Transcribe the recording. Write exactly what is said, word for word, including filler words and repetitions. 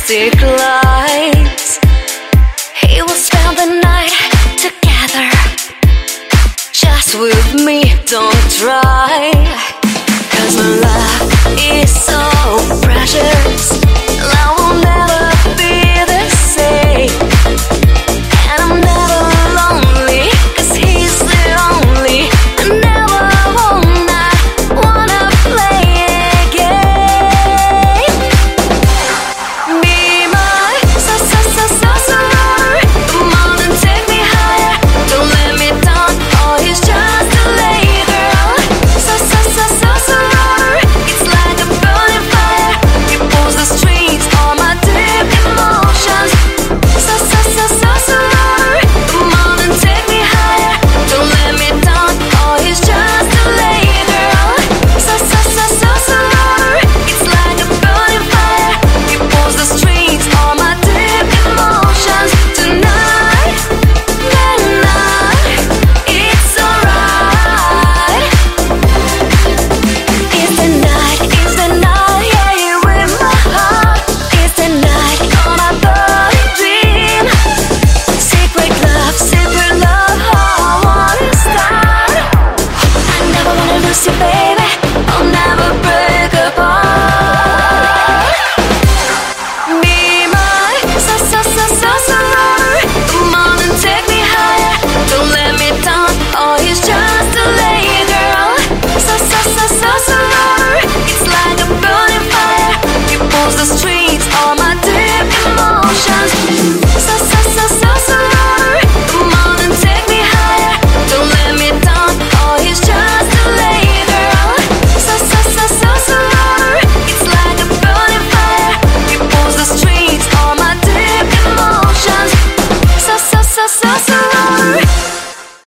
mystic lights. He will spend the night together. Just with me, don't try. Cause my love is so precious. Love will never be the same. And I'm never lonely, cause he's the only. I never wanna, wanna play again. Be my so, so, so, so, so lover. Come on and take me higher. Don't let me down, oh, he's just a lay girl. So, so, so, so, so lover. It's like a burning fire. He pulls the strings, all my deep emotions. So, so, so, so, so lover. Come on and take me higher. Don't let me down, oh, he's just a lay girl. So, so, so, so, so lover. It's like a burning fire. He pulls the strings, all my deep emotions. Tonight, tonight, it's alright. It's the night, it's the night, yeah, you in my heart. It's the night on my body dream. Secret love, secret love, how I wanna start. I never wanna lose you, baby. I'll never break apart. Be my so, so, so, so, so lover. Come on and take me higher. Don't let me down, oh, he's just a lay girl. So, so, so, so, so lover. It's like a burning fire. He pulls the string.